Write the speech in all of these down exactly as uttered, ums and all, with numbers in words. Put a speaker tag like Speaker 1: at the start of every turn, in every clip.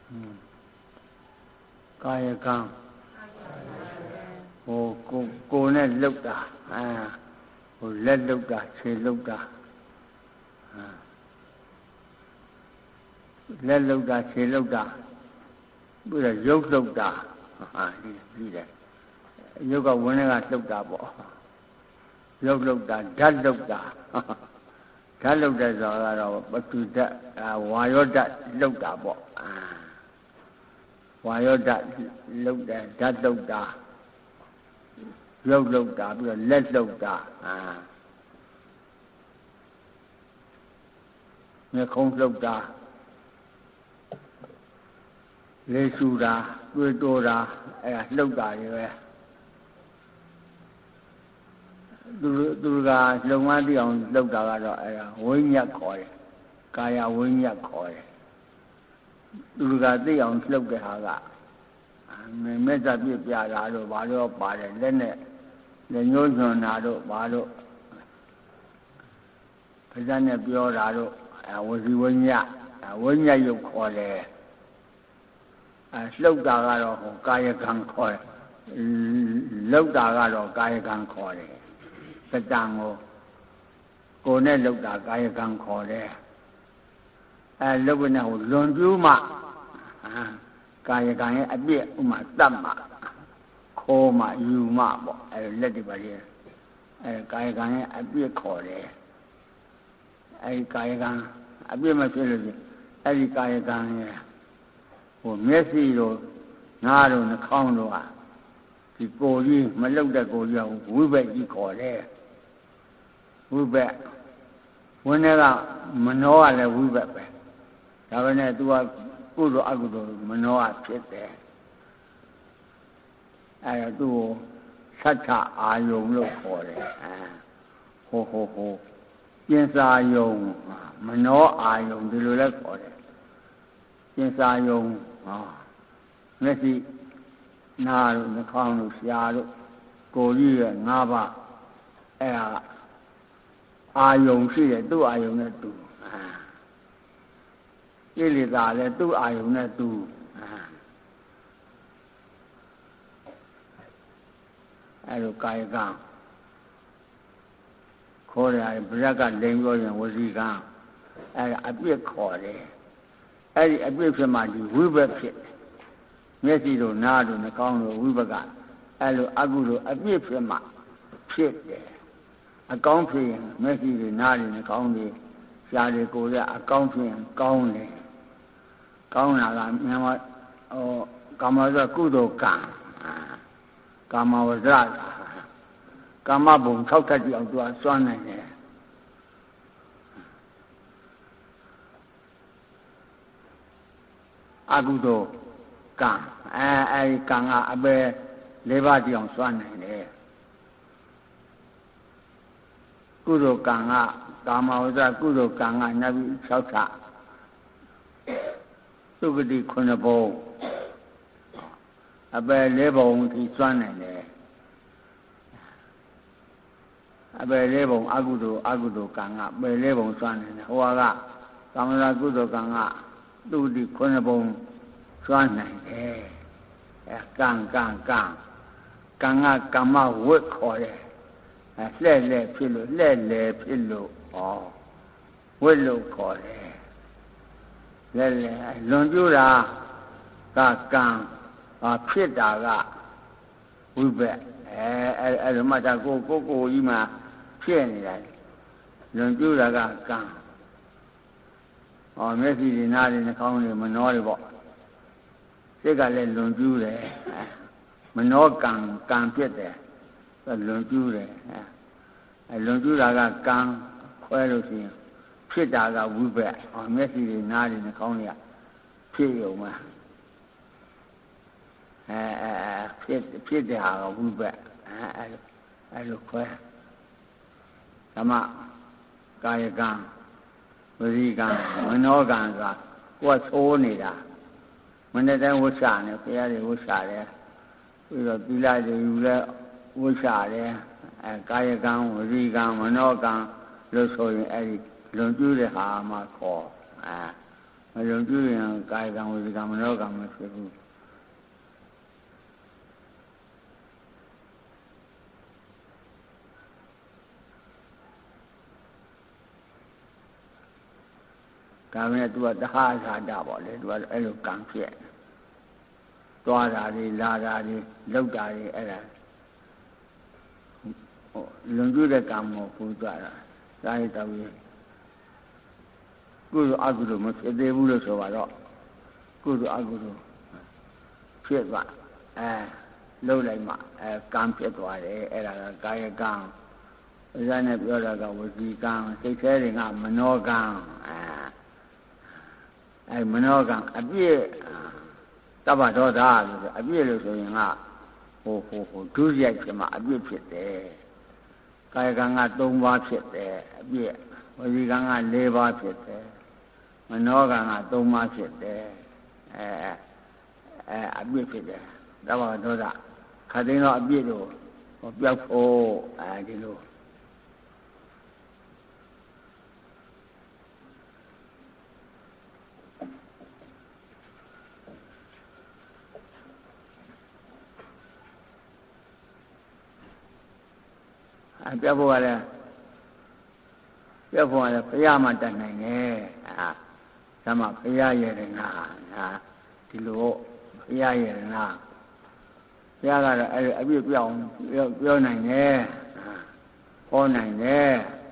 Speaker 1: ကာယကံဟိုကိုကိုနဲ့လှုပ်တာအာဟိုလက်လှုပ်တာခြေလှုပ်တာလက်လှုပ်တာခြေလှုပ်တာပြီးတော့ရုပ်လှုပ်တာဟာပြီးတယ်ရုပ်ကဝင်းထဲကလှုပ်တာပေါ့ရုပ်လှုပ်တာဓာတ်လှုပ်တာဓာတ်လှုပ်တဲ့ဆိုတာကတော့ပတုဓာတ်ဝါယောဓာတ်လှုပ်တာပေါ့ဝါယောဓာတ်လှုပ်တယ်ဓာတ်လှုပ်တာရုပ်လှုပ်တာပြီးတော့လက်လှုပ်တာအာမျက်ခုံးလှုပ်တာလေးဆူတာတွေးတိုးတာအဲ့ဒါလှုပ်တာတွေပဲသူသူကလုံမသိအောင်လှုပ်တာကတော့အဲ့ဒါဝိညာဉ်ခေါ်တယ်ကာယဝိညာဉ်ခေါ်တယ်သူကသိအောင်လှုပ်တဲ့ဟာကမေတ္တာပြပြတာတို့ဘာလို့ပါတယ်လက်နဲ့လက်ညှိုးညွှန်တာတို့ဘာလို့ပါးစပ်နဲ့ပြောတာတို့ဝစီဝိညာဉ်ဝိညာဉ်ရုပ်ခေါ်တယ်အဲလှုပ်တာကတော့ဟိုကာယကံခေါ်တယ်လှုပ်တာကတော့ကာယကံခေါ်တယ်စတံကိုကိုယ်နဲ့လှုပ်တာကာယကံခေါ်တယ်အဲလှုပ်ကနေဟိုလွန်ကျူးမှကာယကံရဲ့အပြည့်ဥမာတတ်မှခိုးမှယူမှပေါ့အဲလက်တွေပါလေအဲကာယကံရဲ့အပြည့်ခေါ်တယ်အဲဒီကာယကံအပြည့်မဖြစ်လို့အဲဒီကာယကံရဲ့ဟိုမျက်စိတို့ငါးတို့နှာခေါင်းတို့ဟာဒီကိုယ်ကြီးမလှုပ်တဲ့ကိုယ်ကြီးကဝိဘက်ကြီးခေါ်တယ်ဝိဘက်ဝင်းထဲကမနှောကလည်းဝိဘက်ပဲဒါပဲနဲ့ तू ကကုသိုလ်အကုသိုလ်မနှောကဖြစ်တယ်အဲဒါသူ့ကိုသတ္ထအာယုံလို့ခေါ်တယ်ဟိုဟိုဟိုပြင်စာယုံမနှောအာယုံဒီလိုလဲခေါ်တယ်ပြင်စာယုံဟာမျက်စိနားတို့နှာခေါင်းတို့ရှားတို့ကိုယ်ကြီးရဲ့ငါးပါးအဲဒါအာယုံရှိတယ်သူ့အာယုံနဲ့သူကိလေသာလည်းသူ့အာယုံနဲ့သူအဲလိုကာယကံခေါ်တယ်ဗရက်ကလိန်ပြောရင်ဝစီကံအဲဒါအပြစ်ခေါ်တယ်အဲ့ဒီအပြစ်ဖြစ်မှဒီဝိဘက်ဖြစ်မျက်စိတို့နားတို့နှာခေါင်းတို့ဝိဘက်ကအဲ့လိုအကုသိုလ်အပြစ်ဖြစ်မှဖြစ်တယ်အကောင်းဖြစ်ရင်မျက်စိတွေနားတွေနှာခေါင်းတွေရှားတွေကိုယ်ကအကောင်းဖြစ်ရင်ကောင်းတယ်ကောင်းတာကမြန်မာဟိုကာမဝဇ္ဇကုသိုလ်ကံကာမဝဇ္ဇကာမဘုံ၆ထပ်ကြည့်အောင်သူကစွမ်းနိုင်တယ်အကုသိုလ်ကံအဲအဲဒီကံကအပယ်လေးပါးကြည့်အောင်စွမ်းနိုင်တယ်ကုသိုလ်ကံကကာမဝဇ္ဇကုသိုလ်ကံကနဗီ၆ထပ်သုဂတိခုနှစ်ဘုံအပယ်လေးဘုံထိစွမ်းနိုင်တယ်အပယ်လေးဘုံအကုသိုလ်အကုသိုလ်ကံကပယ်လေးဘုံစွမ်းနိုင်တယ်ဟိုကကာမရာကုသိုလ်ကံကသုဂတိခုနှစ်ဘုံစွမ်းနိုင်တယ်အဲကံကံကံကံကကမ္မဝတ်ခေါ်တယ်အဲလှဲ့လှဲ့ဖြစ်လို့လှဲ့လှဲ့ဖြစ်လို့ဩဝတ်လို့ခေါ်တယ်လှဲ့လှဲ့လွန်ကျူးတာကကံဖြစ်တာကဝိဘက်အဲအဲအဲလိုမှတ်တာကိုကိုကိုကြီးမှဖြစ်နေတာလွန်ကျူးတာကကံဟောမျက်စိတွေနားတွေနှာခေါင်းတွေမနှောတွေပေါ့စိတ်ကလည်းလွန်ကျူးတယ်မနှောကံကံဖြစ်တယ်လွန်ကျူးတယ်အဲလွန်ကျူးတာကကံခွဲလို့ရှိရင်ဖြစ်တာကဝိဘက်ဟောမျက်စိတွေနားတွေနှာခေါင်းတွေကဖြစ်ရုံမှာအဲအဲဖြစ်ဖြစ်တဲ့ဟာကဝိဘက်အဲအဲလိုခွဲဓမ္မကာယကံဝစီကံမနောကံဆိုတာကိုယ်သိုးနေတာမနေ့တိုင်းဝှရှာနေဘုရားတွေဝှရှာတယ်ပြီးတော့သီလတွေယူလဲဝှရှာတယ်အဲကာယကံဝစီကံမနောကံလို့ဆိုရင်အဲဒီလွန်ကျူးတဲ့ဟာမှခေါ်အဲဝယုံကြည်ရင်ကာယကံဝစီကံမနောကံမဖြစ်ဘူးကံနဲ့သူကတဟဇာတပေါ့လေသူကအဲ့လိုကံဖြစ်သွားတာတွေလာတာတွေလောက်တာတွေအဲ့ဒါဟိုလွန်ကျူးတဲ့ကံမဟုတ်ဘူးသွားတာဒါရတော့ကုသိုလ်အကုသိုလ်မဖြစ်သေးဘူးလို့ဆိုပါတော့ကုသိုလ်အကုသိုလ်ဖြစ်သွားအဲလုံးလိုက်မှအဲကံဖြစ်သွားတယ်အဲ့ဒါကကာယကံအစနဲ့ပြောတာကဝစီကံစိတ်แท้တွေကမနောကံအဲအဲမနောကံအပြည့်တပ္ပဒေါသလို့ဆိုအပြည့်လို့ဆိုရင်ကဟိုဟိုဟိုဒုစရိုက်ဖြစ်မှအပြည့်ဖြစ်တယ်ကာယကံကသုံးပါးဖြစ်တယ်အပြည့်ဝစီကံကလေးပါးဖြစ်တယ်မနောကံကသုံးပါးဖြစ်တယ်အဲအဲအပြည့်ဖြစ်တယ်တပ္ပဒေါသခါသိန်းတော့အပြည့်လို့ဟိုပြောက်ဖို့အဲဒီလိုအပြတ်ဖို့ကလည်းပြတ်ဖို့ကလည်းဘုရားမှတတ်နိုင်တယ်အာသမဘုရားရဲ့နာဟာဒီလိုဘုရားရဲ့နာဘုရားကတော့အဲ့အပြည့်ပြောင်းပြောနိုင်တယ်ဟောနိုင်တယ်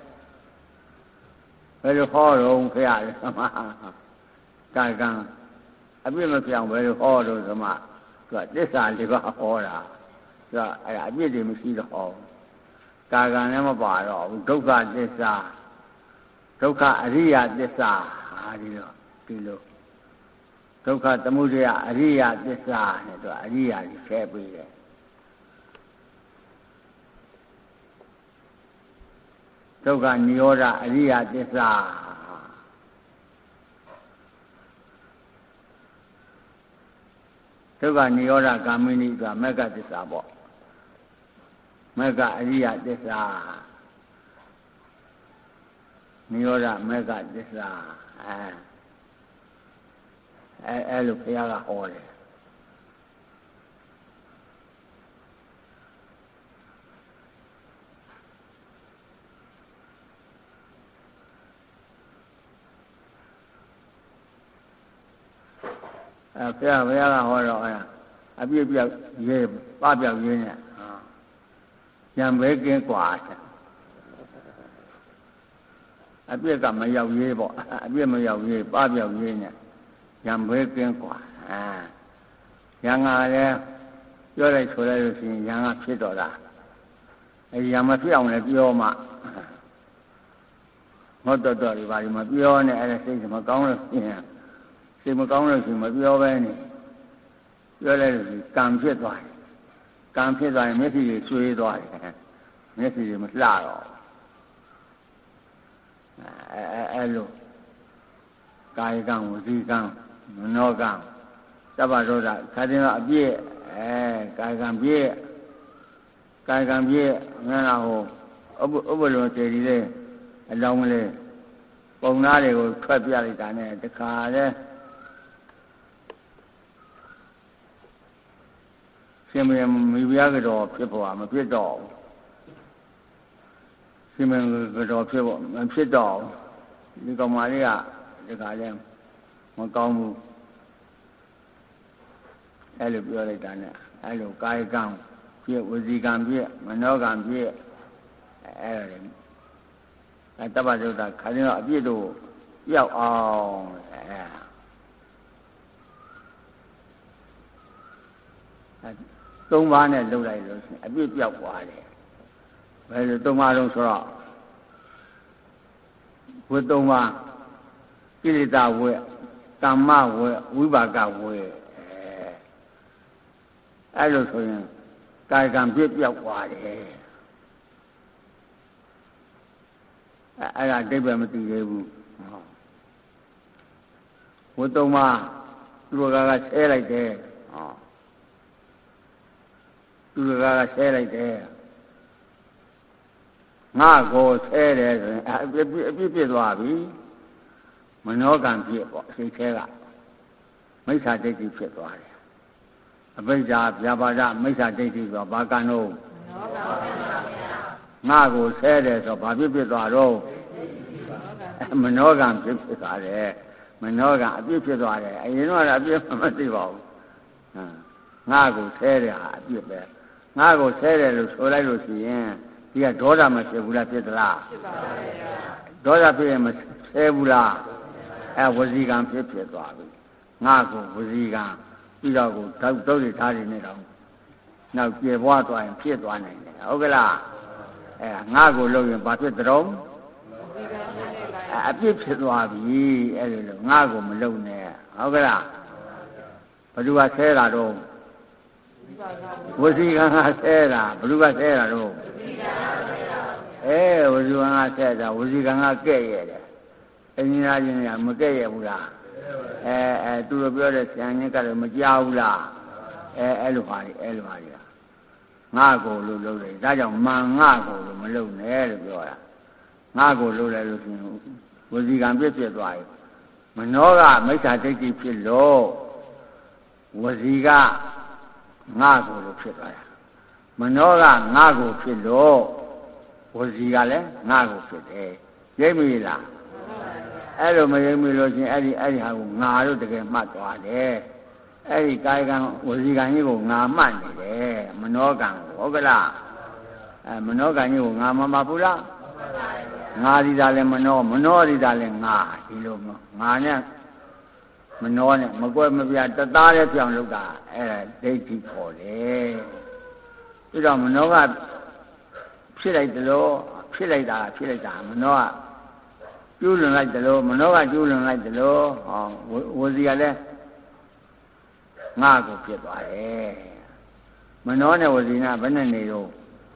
Speaker 1: ဘယ်လိုဟောတော့ဘုရားလဲသမကာကံအပြည့်မပြောင်းဘယ်လိုဟောတော့သမသူကသစ္စာလေးပါးဟောတာသူကအဲ့အပြည့်တွေမရှိတော့ဟောကာကံလည်းမပါတော့ဘူးဒုက္ခသစ္စာဒုက္ခအရိယသစ္စာဟာဒီလိုဒီလိုဒုက္ခသမုဒယအရိယသစ္စာနဲ့သူအရိယကြီးဆဲပြီးတယ်ဒုက္ခនិရောဓအရိယသစ္စာဒုက္ခនិရောဓဂ ामिनी ဆိုတာမဂ္ဂသစ္စာပေါ့မဂ္ဂအရိယသစ္စာនិရောဓမဂ္ဂသစ္စာအဲအဲအဲ့လိုဘုရားကဟောတယ်အဲဘုရားဘုရားကဟောတော့အဲအပြည့်ပြောက်ရေးပပြောက်ရေးနဲ့ရံပဲကင်းกว่าအပြည့်ကမရောက်ရေးပေါ့အပြည့်မရောက်ရေးပပြောက်ရေးနဲ့ရံပဲကင်းกว่าအာရံကလည်းပြောလိုက်ဆိုလိုက်လို့ရှိရင်ရံကဖြစ်တော့တာအဲရံမဖြစ်အောင်လည်းပြောမှမဟုတ်တော့တော့ဒီပါဒီမပြောနဲ့အဲ့ဒါစိတ်မကောင်းလို့ရှိရင်စိတ်မကောင်းလို့ရှိရင်မပြောပဲနေပြောလိုက်လို့ကံဖြစ်သွားတယ်ကံဖြစ်သွားရင်မျက်စိတွေဆွေးသွားတယ်မျက်စိတွေမလှတော့အဲအဲအဲလိုကာယကံဝစီကံမနောကံသဗ္ဗဒေါသခါတင်တော့အပြည့်အဲကာယကံပြည့်ကာယကံပြည့်ငါဟိုဥပဥပလုံစေတီလေးအလောင်းကလေးပုံသားတွေကိုထွက်ပြလိုက်တာနဲ့တခါလဲရှင်မင်းမိဖုရားကတော့ဖြစ်ပေါ်မဖြစ်တော့ရှင်မင်းကတော့ဖြစ်ပေါ်မဖြစ်တော့ဒီကောင်မလေးကဒီခါလဲမကောင်းဘူးအဲ့လိုပြောလိုက်တာနဲ့အဲ့လိုကာယကံပြည့်ဝစီကံပြည့်မနောကံပြည့်အဲ့ဒါလေအဲတပ္ပဇုတခါရင်တော့အပြည့်တို့ရောက်အောင်အဲသုံးပါးနဲ့လှုပ်လိုက်လို့ရှိရင်အပြည့်ပြောက်သွားတယ်ဘယ်လိုသုံးပါးလုံးဆိုတော့ဝိသုံးပါးကိလေသာဝေကမ္မဝေဝိပါကဝေအဲလိုဆိုရင်ကာယကံပြည့်ပြောက်သွားတယ်အဲအဲ့ဒါအဓိပ္ပာယ်မသိသေးဘူးဝိသုံးပါးသူတို့ကကဆဲလိုက်တယ်ဟောသူကကဆဲလိုက်တယ်ငါကိုဆဲတယ်ဆိုရင်အပြစ်အပြစ်ပြစ်သွားပြီမနောကံဖြစ်ပေါ့စိတ်แท้ကမိစ္ဆာဒိဋ္ဌိဖြစ်သွားတယ်အဘိဓါဗျာပါဒမိစ္ဆာဒိဋ္ဌိဆိုဘာကံတော့ငါကိုဆဲတယ်ဆိုဘာဖြစ်ဖြစ်သွားတော့မနောကံဖြစ်ဖြစ်သွားတယ်မနောကံအပြစ်ဖြစ်သွားတယ်အရင်တော့အပြစ်မသိပါဘူးငါကိုဆဲတယ်ဟာအပြစ်ပဲငါကိုဆဲတယ်လို့ဆိုလိုက်လို့ရှိရင်ဒီကဒေါသမဖြစ်ဘူးလားဖြစ်သလားဖြစ်ပါဘူးဒေါသဖြစ်ရင်မဆဲဘူးလားအဲဝစီကံဖြစ်ဖြစ်သွားပြီငါကိုဝစီကံပြီးတော့ကိုတောက်တုတ်တွေထားနေနေတော့နောက်ပြေပွားသွားရင်ဖြစ်သွားနိုင်တယ်ဟုတ်ကလားအဲငါကိုလုပ်ရင်ဘာဖြစ်တုံးအပြစ်ဖြစ်သွားပြီအဲ့ဒီလိုငါကိုမလုပ်နဲ့ဟုတ်ကလားဘယ်သူကဆဲတာတော့ဝစီကံကဆဲတာဘယ်သူကဆဲတာတော့အဲဝစီကံကဆဲတာဝစီကံကကဲ့ရဲ့တယ်အင်းကြီးချင်းကမကဲ့ရဲ့ဘူးလားအဲအဲသူတို့ပြောတဲ့ဆံချင်းကလည်းမကြောက်ဘူးလားအဲအဲ့လိုပါလေအဲ့လိုပါလေငါကိုလို့လုပ်တယ်ဒါကြောင့်မန်ငါကိုလို့မလုပ်နဲ့လို့ပြောတာငါကိုလို့လည်းလို့ရှိရင်ဝစီကံပြည့်ပြည့်သွားပြီမနောကမိစ္ဆာဒိဋ္ဌိဖြစ်လို့ဝစီကငါကိုလို့ဖြစ်သွားတာမနောကငါကိုဖြစ်လို့ဝစီကလည်းငါကိုဖြစ်တယ်ရိပ်မိလားအဲ့လိုမရိပ်မိလို့ချင်းအဲ့ဒီအဲ့ဒီဟာကိုငါတို့တကယ်မှတ်သွားတယ်အဲ့ဒီကာယကံဝစီကံကြီးကိုငါမှတ်နေတယ်မနောကံကိုဟုတ်ကလားအဲမနောကံကြီးကိုငါမမှတ်ဘူးလားငါဒီသာလဲမနောမနောဒီသာလဲငါဒီလိုငါနဲ့မနောနဲ့မကွဲမပြတသားတဲ့ပြောင်းလုပ်တာအဲ့ဒါဒိဋ္ဌိခေါ်တယ်ပြီးတော့မနောကဖြစ်လိုက်တယ်လို့ဖြစ်လိုက်တာဖြစ်လိုက်တာမနောကကျူးလွန်လိုက်တယ်လို့မနောကကျူးလွန်လိုက်တယ်လို့ဟောဝစီကလည်းငါကိုဖြစ်သွားတယ်မနောနဲ့ဝစီကဘယ်နဲ့နေတော့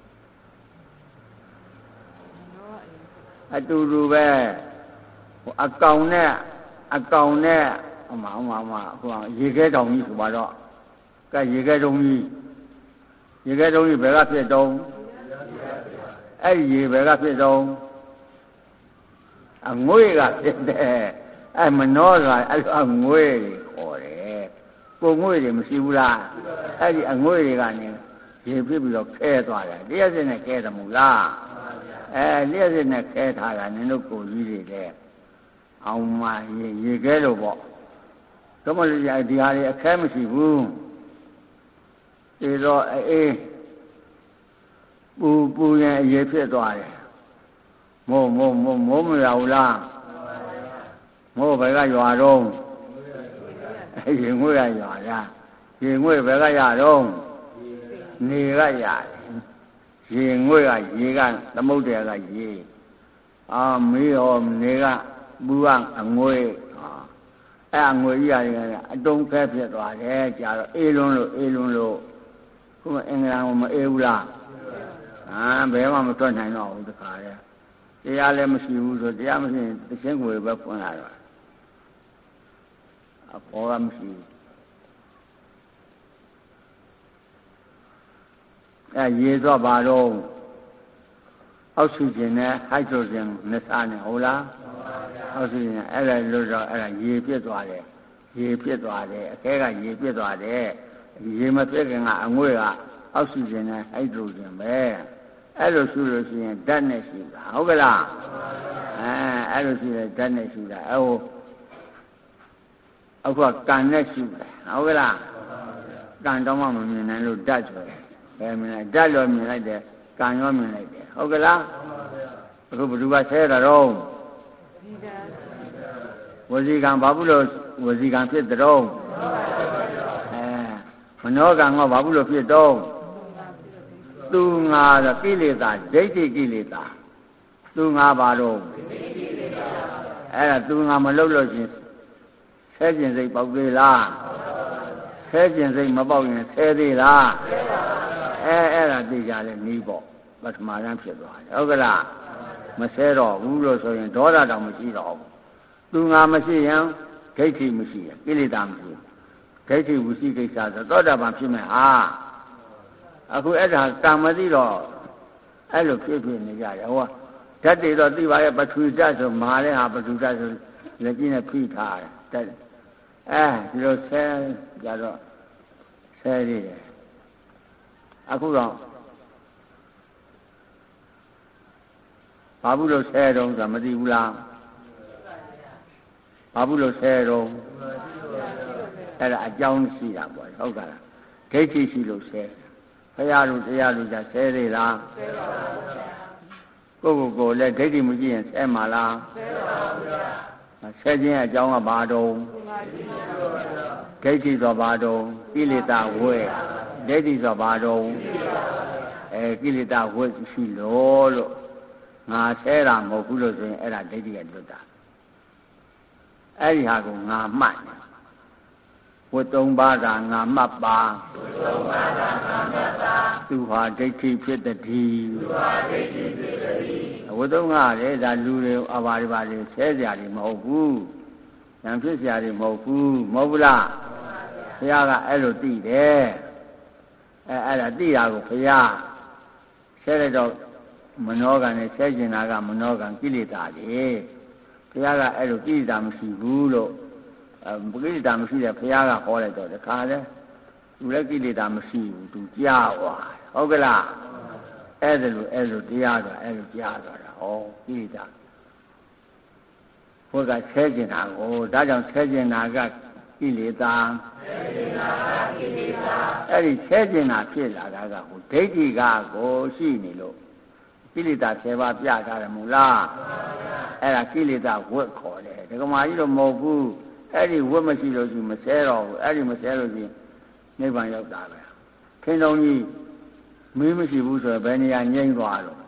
Speaker 1: အတူတူပဲအကောင်နဲ့အကောင်နဲ့ဟိုမှာဟိုမှာဟိုမှာဟိုရေခဲတောင်ကြီးဆိုပါတော့ကဲရေခဲတုံးကြီးရေခဲတုံးကြီးဘယ်ကဖြစ်တုံးအဲ့ဒီရေဘယ်ကဖြစ်တုံးအငွေ့ကဖြစ်တယ်အဲ့မနောကအဲ့လိုအငွေ့တွေခေါ်တယ်ကိုငွေ့တွေမရှိဘူးလားအဲ့ဒီအငွေ့တွေကနေရေဖြစ်ပြီးတော့ခဲသွားတယ်တရားစစ်နဲ့ခဲတယ်မို့လားအဲလျှက်စစ်နဲ့ခဲထားတာနင်တို့ကိုကြီးတွေတဲ့အောင်မရေရေခဲလို့ပေါ့တော့မလို့ဒီဟာတွေအခဲမရှိဘူးဒီတော့အေးပူပူရင်အရေဖြစ်သွားတယ်မိုးမိုးမိုးမိုးမရဘူးလားမိုးဘယ်ကရွာတော့ရေငွေ့ရရွာလားရေငွေ့ဘယ်ကရတော့နေကရတယ်ရေငွေ့ကရေကသမုဒ္ဒရာကရေအာမေးရောနေကဘူးကအငွေ့အဲ့အငွေ့ကြီးရတယ်အတုံးခဲဖြစ်သွားတယ်ကြာတော့အေးလွန်းလို့အေးလွန်းလို့ခုမအင်္ဂလန်ကမအေးဘူးလားဟာဘယ်မှမထွက်နိုင်တော့ဘူးတခါလေတရားလည်းမရှိဘူးဆိုတရားမရှိရင်တခြင်းကိုပဲဖွင့်လာတော့အပေါ်ကမရှိဘူးအဲရေတော့ပါတော့အောက်ဆီဂျင်နဲ့ဟိုက်ဒရိုဂျင်နှစ်စားနဲ့ဟုတ်လားအောက်ဆီဂျင်အဲ့ဒါလို့တော့အဲ့ဒါရေပြစ်သွားတယ်ရေပြစ်သွားတယ်အခဲကရေပြစ်သွားတယ်ရေမပြစ်ခင်ကအငွေ့ကအောက်ဆီဂျင်နဲ့ဟိုက်ဒရိုဂျင်ပဲအဲ့လိုရှိလို့ရှိရင်ဓာတ်နဲ့ရှိတာဟုတ်ကလားအဲအဲ့လိုရှိတယ်ဓာတ်နဲ့ရှိတာအဲ့ဟိုအခုကကံနဲ့ရှိတယ်ဟုတ်ကလားကံတော့မှမမြင်နိုင်လို့ဓာတ်ဆိုတယ်ဘယ်မြင်လိုက်ဓာတ်လို့မြင်လိုက်တယ်ကံရောမြင်လိုက်တယ်ဟုတ်ကလားအခုဘယ်သူကဆဲတာတော့ဝစီကံဘာဘူးလို့ဝစီကံဖြစ်တော့အဲမနောကံကဘာဘူးလို့ဖြစ်တော့သူငါဆိုကိလေသာဒိဋ္ဌိကိလေသာသူငါပါတော့အဲ့ဒါသူငါမလုပ်လို့ချင်းဆဲကျင်စိတ်ပေါက်သေးလားဆဲကျင်စိတ်မပေါက်ရင်ဆဲသေးလားအဲအဲ့ဒါသိကြလဲနီးပေါ့ပထမတန်းဖြစ်သွားတယ်ဟုတ်ကလားမဆဲတော့ဘူးလို့ဆိုရင်ဒေါသတောင်မရှိတော့ဘူးသူငါမရှိရင်ဒိဋ္ဌိမရှိရင်ကိလေသာမရှိဒိဋ္ဌိဝစီကိစ္စဆိုသောတာပန်ဖြစ်မယ်ဟာအခုအဲ့ဒါကံမသိတော့အဲ့လိုဖြစ်ဖြစ်နေကြတယ်ဟောဓာတ်တွေတော့သိပါရဲ့ပထဝီဓာတ်ဆိုမာလဲဟာပထဝီဓာတ်ဆိုလက်ကြီးနဲ့ဖိထားတယ်အဲဒီလိုဆဲကြတော့ဆဲရည်တယ်အခုတော့ဘာဘူးလို့ဆဲတုံးဆိုတာမသိဘူးလားဘာဘူးလို့ဆဲတုံးအဲ့ဒါအကြောင်းရှိတာပေါ့ဟုတ်ကဲ့လားဒိဋ္ဌိရှိလို့ဆဲဘုရားတို့တရားတို့じゃဆဲသေးလားဆဲပါဘူးကိုယ့်ကိုယ်ကိုလည်းဒိဋ္ဌိမရှိရင်ဆဲမှာလားဆဲပါဘူးဗျာဆဲခြင်းအကြောင်းကဘာတုံးဒိဋ္ဌိဆိုဘာတုံးကိလေသာဝဲဒိဋ္ဌိဆိုဘာတုံးအဲကိလေသာဝဲရှိလို့လို့ငါဆဲတာမဟုတ်ဘူးလို့ဆိုရင်အဲ့ဒါဒိဋ္ဌိကလွတ်တာအဲ့ဒီဟာကိုငါမှတ်ဝတ်သုံးပါးသာငါမှတ်ပါဝတ်သုံးပါးသာငါမှတ်ပါသူဟာဒိဋ္ဌိဖြစ်တည်းသူဟာဒိဋ္ဌိဖြစ်တည်းဝတ်သုံးကားလေဒါလူတွေအဘာတွေပါလေဆဲကြတယ်မဟုတ်ဘူးဉာဏ်ဖြစ်ကြတယ်မဟုတ်ဘူးမဟုတ်ဘူးလားဘုရားကအဲ့လိုသိတယ်အဲအဲ့ဒါသိတာကိုဘုရားဆဲလိုက်တော့မနောကံနဲ့ဆဲကျင်တာကမနောကံကိလေသာတွေဘုရားကအဲ့လိုကိလေသာမရှိဘူးလို့အဲကိလေသာမရှိတဲ့ဘုရားကဟောလိုက်တော့တခါလဲသူလည်းကိလေသာမရှိဘူးသူကြားသွားဟုတ်ကလားအဲ့ဒါလိုအဲ့လိုတရားဆိုအဲ့လိုကြားသွားတာဟောကိလေသာဘုရားဆဲကျင်တာကိုဒါကြောင့်ဆဲကျင်တာကကိလေသာဆဲကျင်တာကကိလေသာအဲ့ဒီဆဲကျင်တာဖြစ်လာတာကဟိုဒိဋ္ဌိကကိုရှိနေလို့ကိလေသာဆယ်ပါးပြထားတယ်မို့လားအဲ့ဒါကိလေသာဝတ်ခေါ်တယ်ဒကမာကြီးတော့မဟုတ်ဘူးအဲ့ဒီဝတ်မရှိလို့ရှိမဆဲတော့ဘူးအဲ့ဒီမဆဲလို့ရှိနိဗ္ဗာန်ရောက်တာပဲခင်တော်ကြီးမင်းမရှိဘူးဆိုရင်ဘယ်နေရာငြိမ်းသွားတော့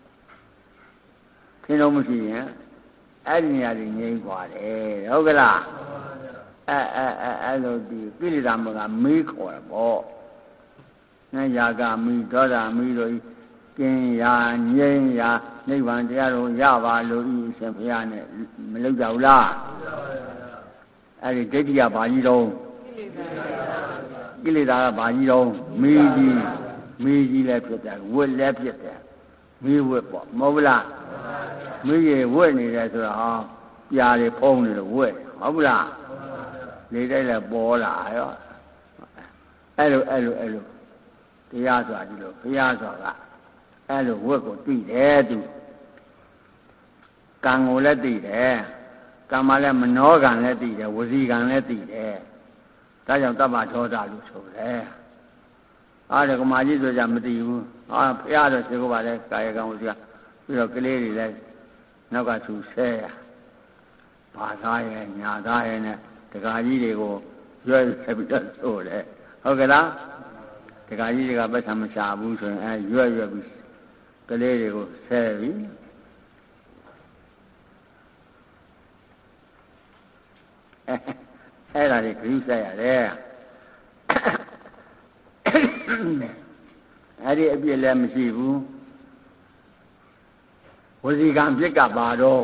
Speaker 1: ခင်တော်မရှိရင်အဲ့ဒီနေရာကြီးငြိမ်းသွားတယ်ဟုတ်ကလားအဲအဲအဲအဲ့လိုဒီကိလေသာမကမေးခေါ်တယ်ပေါ့နာယာကမိဒေါသမိတို့ကျင်ရာငြိမ်းရာနိဗ္ဗာန်တရားတော်ရပါလို့ဤရှင်ဘုရားနဲ့မလုပ်ကြဘူးလားအဲ့ဒီဒိဋ္ဌိကဘာကြီးတော့ကိလေသာကဘာကြီးတော့မေးကြီးမေးကြီးလည်းဖြစ်တယ်ဝတ်လည်းဖြစ်တယ်မေးဝတ်ပေါ့မဟုတ်လားမေးရဝတ်နေတယ်ဆိုတော့ဟောပြာတွေဖုံးနေလို့ဝတ်ဟုတ်ဘူးလားလေတိုက်လည်းပေါ်လာရောအဲ့လိုအဲ့လိုအဲ့လိုတရားဆိုတာဒီလိုဘုရားဆိုတာအဲ့လိုဝတ်ကိုသိတယ်သူကံကိုလည်းသိတယ်ကံမှလည်းမနောကံလည်းသိတယ်ဝစီကံလည်းသိတယ်ဒါကြောင့်တပ္ပဒေါသလို့ဆိုတယ်အားရကမာကြီးဆိုကြမသိဘူးအာဘုရားတော့ရှိခိုးပါလေကာယကံဝစီကပြီးတော့ကလေးတွေလည်းနောက်ကသူဆဲရဘာသာရဲ့ညာသားရဲ့နဲ့တက္ကကြီးတွေကိုရွက်ဆက်ပြီးတော့ဆိုတယ်ဟုတ်ကဲ့လားတက္ကကြီးတွေကပတ်ဆံမချဘူးဆိုရင်အဲရွက်ရွက်ပြီးကလေးတွေကိုဆဲပြီအဲ့ဒါတွေဂရုစိုက်ရတယ်အဲ့ဒီအပြစ်လည်းမရှိဘူးဝစီကံပြစ်ကပါတော့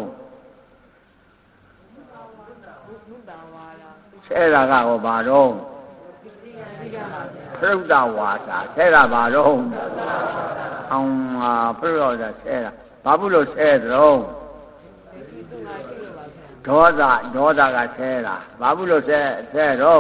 Speaker 1: ဆဲတာကဟောပါတော့ဖရုဒ္ဓဝါစာဆဲတာပါတော့အောင်ဖရုဒ္ဓဆဲတာဘာဘူးလို့ဆဲသလုံးဒေါသဒေါသကဆဲတာဘာဘူးလို့ဆဲဆဲတော့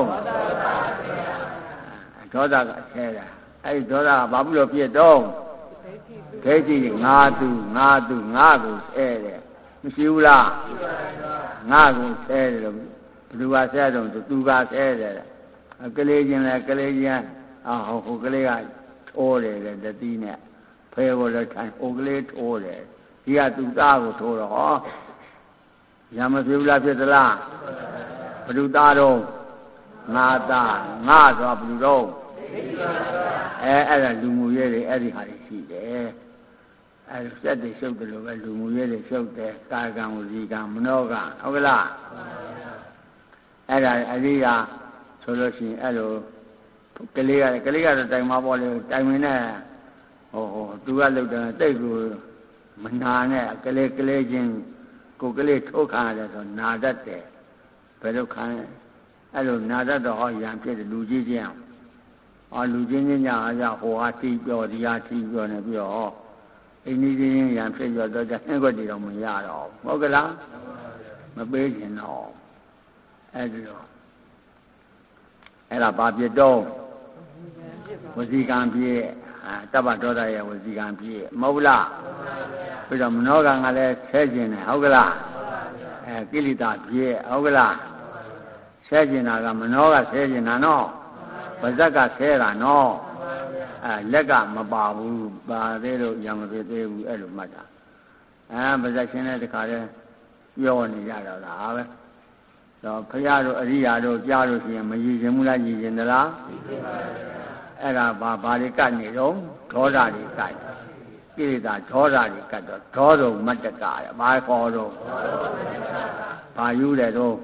Speaker 1: ဒေါသကဆဲတာအဲ့ဒီဒေါသကဘာဘူးလို့ပြစ်တော့ဒိဋ္ဌိငါသူငါသူငါကိုဆဲတယ်မရှိဘူးလားငါကိုဆဲတယ်လို့ဘယ်သူကဆဲတော့သူကဆဲတယ်ကလေးချင်းလဲကလေးချင်းအာဟိုဟိုကလေးကထိုးတယ်တဲ့တတိနဲ့ဖဲကိုလည်းထိုင်ဟိုကလေးထိုးတယ်ဒီကသူသားကိုထိုးတော့ဟောရမဖြစ်ဘူးလားဖြစ်သလားဘယ်သူသားတော့ငါသားငါဆိုဘယ်သူတော့အဲအဲ့ဒါလူမှုရေးတွေအဲ့ဒီဟာတွေရှိတယ်အဲစက်တွေရှုပ်တယ်လို့ပဲလူမှုရေးတွေရှုပ်တယ်ကာယကံဝစီကံမနောကံဟုတ်ကလားအဲ့ဒါအရိယာဆိုလို့ရှိရင်အဲ့လိုကလေးကကလေးကတော့တိုင်မပေါ်လေတိုင်မင်းနဲ့ဟိုဟိုသူကလောက်တယ်တိတ်ကိုမနာနဲ့ကလေးကလေးချင်းကိုကလေးထိုးခါရတယ်ဆိုနာတတ်တယ်ဘယ်လိုခံအဲ့လိုနာတတ်တော့ဟောရံဖြစ်တယ်လူကြီးချင်းအော်လူချင်းချင်းညာအားကြဟိုဟာတီးပြောဒီဟာတီးပြောနေပြီးတော့အိန္ဒိချင်းရံဖြစ်ပြောတော့ကျဟင်းခွက်တီတော့မရတော့ဟုတ်ကလားမပေးချင်တော့အဲ့ဒီတော့အဲ့ဒါဘာဖြစ်တော့ဝစီကံဖြစ်တပ္ပဒေါသရဲ့ဝစီကံဖြစ်မဟုတ်လားပြီးတော့မနောကံကလည်းဆဲကျင်တယ်ဟုတ်ကလားအဲကိလေသာဖြစ်ဟုတ်ကလားဆဲကျင်တာကမနောကဆဲကျင်တာနော်ပါဇက်ကဆဲတာနော်အဲလက်ကမပါဘူးပါသေးလို့ရမဖြစ်သေးဘူးအဲ့လိုမှတ်တာအဲပါဇက်ရှင်းတဲ့တခါတည်းပြောနေကြတော့လားပဲတော့ဖရာတို့အရိယာတို့ကြားလို့ရှိရင်မရည်ခြင်းဘူးလားရည်ခြင်းသလားအဲ့ဒါဘာဘာတွေကတ်နေတော့ဒေါသတွေကတ်ကိလေသာဒေါသတွေကတ်တော့ဒေါတုံမတ္တကရဘာခေါ်တော့ဘာယူတယ်တော့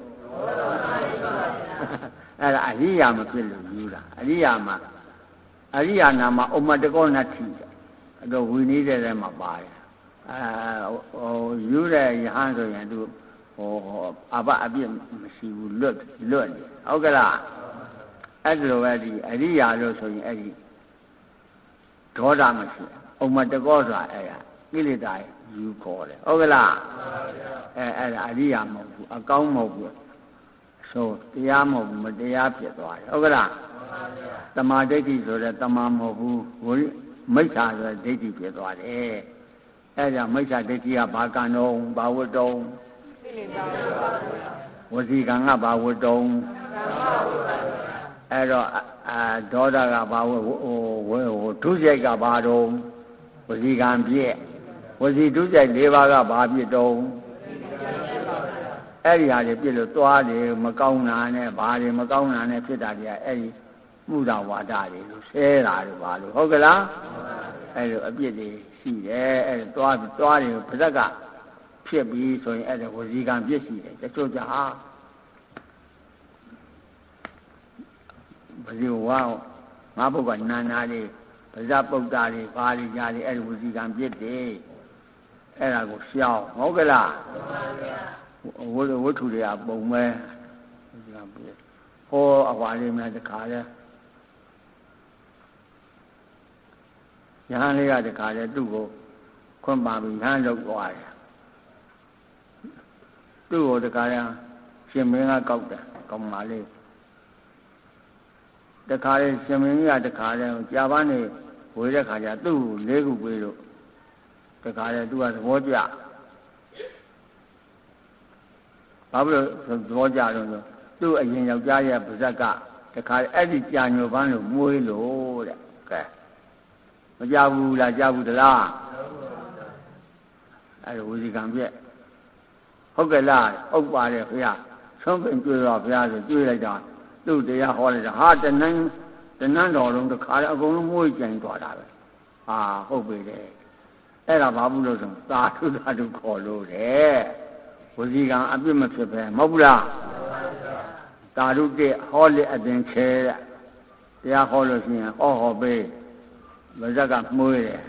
Speaker 1: အဲ့ဒါအရိယာမဖြစ်လို့ယူတာအရိယာမှာအရိယာနာမှာဥမ္မတကောနတ္ထိအဲ့တော့ဝိနည်းတဲ့ထဲမှာပါတယ်အဲဟိုယူတဲ့ယဟန်ဆိုရင်သူဟိုအဘအပြစ်မရှိဘူးလွတ်လွတ်နေဟုတ်ကလားအဲ့ဒါလိုပဲဒီအရိယာလို့ဆိုရင်အဲ့ဒီဒေါသမရှိဥမ္မတကောဆိုတာအဲ့ဒါကိလေသာယူခေါ်တယ်ဟုတ်ကလားအဲအဲ့ဒါအရိယာမဟုတ်ဘူးအကောင်းမဟုတ်ဘူးဆိုတရားမဟုတ်ဘူးမတရားဖြစ်သွားတယ်ဟုတ်ကလားတမာဒိဋ္ဌိဆိုတဲ့တမာမဟုတ်ဘူးဝိမိစ္ဆာဆိုတဲ့ဒိဋ္ဌိဖြစ်သွားတယ်အဲကြောင့်မိစ္ဆာဒိဋ္ဌိကဘာကံတော့ဘာဝတ္တုံဝစီကံကဘာဝတ္တုံအဲ့တော့အာဒေါသကဘာဝဟိုဟိုဒုစရိုက်ကဘာတော့ဝစီကံပြည့်ဝစီဒုစရိုက်၄ပါးကဘာပြည့်တုံးအဲ့ဒီဟာတွေပြည့်လို့သွားတယ်မကောင်းတာနဲ့ဘာတွေမကောင်းတာနဲ့ဖြစ်တာတွေကအဲ့ဒီမှုတာဝါဒတွေလို့ဆဲတာတို့ဘာလို့ဟုတ်ကလားအဲ့လိုအပြစ်တွေရှိတယ်အဲ့ဒါသွားသွားတယ်ပါဇက်ကဖြစ်ပြီးဆိုရင်အဲ့ဒါဝစီကံပြည့်ရှိတယ်တချို့ကြဟာဘယ်လိုဝါငါဘုကနန္နာလေးပါဇက်ပုဒ္ဒါတွေဘာတွေညာတွေအဲ့ဒီဝစီကံပြည့်တယ်အဲ့ဒါကိုရှောင်းဟုတ်ကလားဝိဝတ္ထုတွေကပုံမဲဝစီကံပြည့်ဟောအဝါလေးများတခါလဲယဟန်လေးကတခါလဲသူ့ကိုခွင့်ပါပြီးယဟန်လောက်သွားတယ်သူ့ကိုတခါလဲရှင်မင်းကကောက်တယ်ကောင်းပါလေတခါလဲရှင်မင်းကတခါလဲကြာပန်းနေဝေးတဲ့ခါကျသူ့ကိုလေးခုပေးလို့တခါလဲသူကသဘောကျဘာဖြစ်လို့သဘောကျတော့ဆိုသူ့အရင်ယောက်ျားရဲ့ပါဇက်ကတခါအဲ့ဒီကြာညိုပန်းလို့မွေးလို့တဲ့ကဲမကြဘူးလားကြဘူးတလားအဲ့ဒါဝစီကံပြက်ဟုတ်ကဲ့လားဟုတ်ပါတယ်ခင်ဗျာဆုံးပင်တွေ့တော့ဗျာဆိုတွေ့လိုက်တာသူ့တရားဟောလိုက်တာဟာတနန်းတနန်းတော်လုံးတခါအကုန်လုံးမွေးကြင်သွားတာပဲဟာဟုတ်ပြီလေအဲ့ဒါဘာဘူးလို့ဆိုသာထုသာထုခေါ်လို့တဲ့ဝစီကံအပြစ်မဖြစ်ပဲမဟုတ်ဘူးလားသာထုတဲ့ဟောလေအတင်ချဲတဲ့တရားဟောလို့ရှိရင်ဟောဟောပေးဗဇက်ကမှုေးတယ်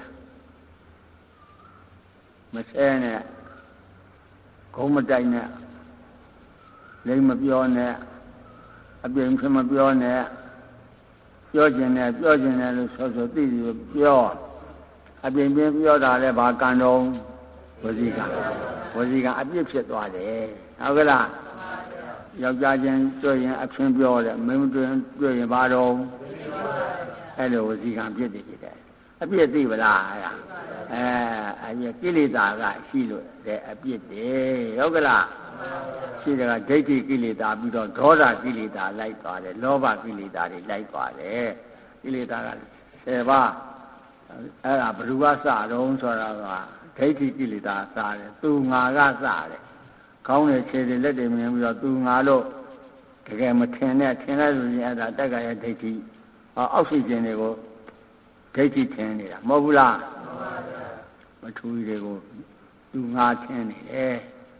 Speaker 1: မဆဲနဲ့ဂုံးမတိုက်နဲ့လိမ့်မပြောနဲ့အပြင်းဖြစ်မပြောနဲ့ပြောခြင်းနဲ့ပြောခြင်းနဲ့လို့ဆိုဆိုသိပြီးပြောအပြင်းပြင်းပြောတာလည်းဘာကံတော့ဝစီကံဝစီကံအပြစ်ဖြစ်သွားတယ်ဟုတ်ကဲ့လားယောက်ျားချင်းတွေ့ရင်အချင်းပြောတယ်မင်းတွေ့ရင်တွေ့ရင်ဘာတော့အဲ့လိုဝစီကံပြစ်တယ်ဖြစ်တယ်အပြစ်သိပလားအဲ့ဒါအဲအပြစ်ကိလေသာကရှိလို့တဲ့အပြစ်တယ်ဟုတ်ကဲ့လားရှိတယ်ကဒိဋ္ဌိကိလေသာပြီးတော့ဒေါသကိလေသာလိုက်ပါတယ်လောဘကိလေသာတွေလိုက်ပါတယ်ကိလေသာကဆယ်ပါးအဲ့ဒါဘ누구ကစတော့ဆိုတာကဒိဋ္ဌိကိလေသာစတယ်သူငါကစတယ်ခေါင်းနဲ့ခြေတွေလက်တွေမြင်ပြီးတော့သူငါလို့တကယ်မထင်နဲ့ထင်လိုက်လို့ရင်အဲ့ဒါတက္ကရာဒိဋ္ဌိအောက်ဆီဂျင်တွေကိုဒိဋ္ဌိထင်နေတာမဟုတ်ဘူးလားမထူးတွေကိုသူငါထင်နေတယ်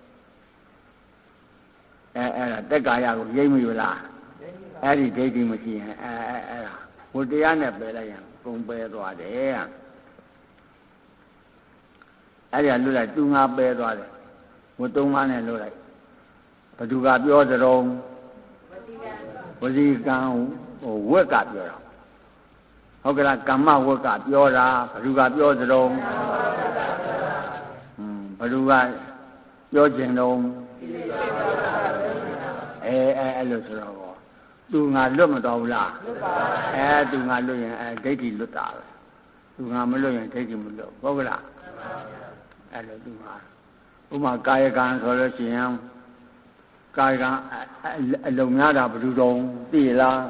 Speaker 1: အဲအဲ့ဒါတက္ကရာကိုရိပ်မိလားအဲ့ဒီဒိဋ္ဌိမရှိရင်အဲအဲ့ဒါဘုတရားနဲ့ပယ်လိုက်ရင်ပုံပယ်သွားတယ်အဲ့ဒါလွတ်လိုက်သူငါပယ်သွားတယ်ဝတ်သုံးပါးနဲ့လွတ်လိုက်ဘသူကပြောကြတော့ဝစီကံဟိုဝက်ကပြောတာဟုတ်ကဲ့လားကမ္မဝက်ကပြောတာဘသူကပြောကြတော့ဟွန်းဘသူကပြောခြင်းတော့လို့ဆိုတော့သူငါလွတ်မတော်ဘူးလားလွတ်ပါဘူးအဲသူငါလွတ်ရင်အဲဒိဋ္ဌိလွတ်တာပဲသူငါမလွတ်ရင်ဒိဋ္ဌိမလွတ်ဟုတ်ကလားအဲလိုသူငါဥမာကာယကံဆိုလို့ရှိရင်ကာယကံအလုံးများတာဘယ်လိုတုံးသိလား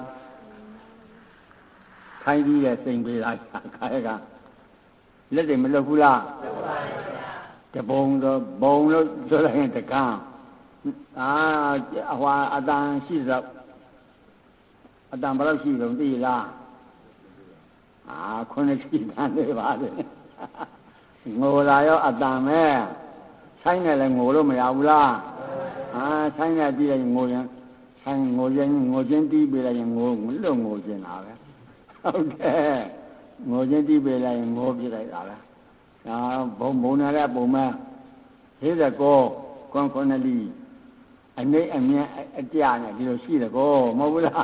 Speaker 1: ခိုင်းပြီးတဲ့စိန်ပေးတာကာယကံလက်တွေမလွတ်ဘူးလားလွတ်ပါဘူးတပုံတော့ဘုံလို့ဆိုလိုက်ရင်တကံအာအဟွာအတန်ရှိတော့အတန်ဘယ်လောက်ရှိတုံးသိလားအာခုနှစ်ရှိတန်နေပါလေငိုလာရောအတန်ပဲဆိုင်နဲ့လည်းငိုလို့မရဘူးလားအာဆိုင်နဲ့ပြီးရင်ငိုရင်ဆိုင်ငိုရင်ငိုချင်းတီးပေးလိုက်ရင်ငိုလို့ငိုချင်တာပဲဟုတ်ကဲ့ငိုချင်းတီးပေးလိုက်ရင်ငိုပြလိုက်တာပဲဒါဘုံဘုံနဲ့လည်းပုံမှန်သေးတယ်ကောကွန်ခွန်နလီအနေအမြဲအကြနဲ့ဒီလိုရှိတယ်ကောမဟုတ်ဘူးလား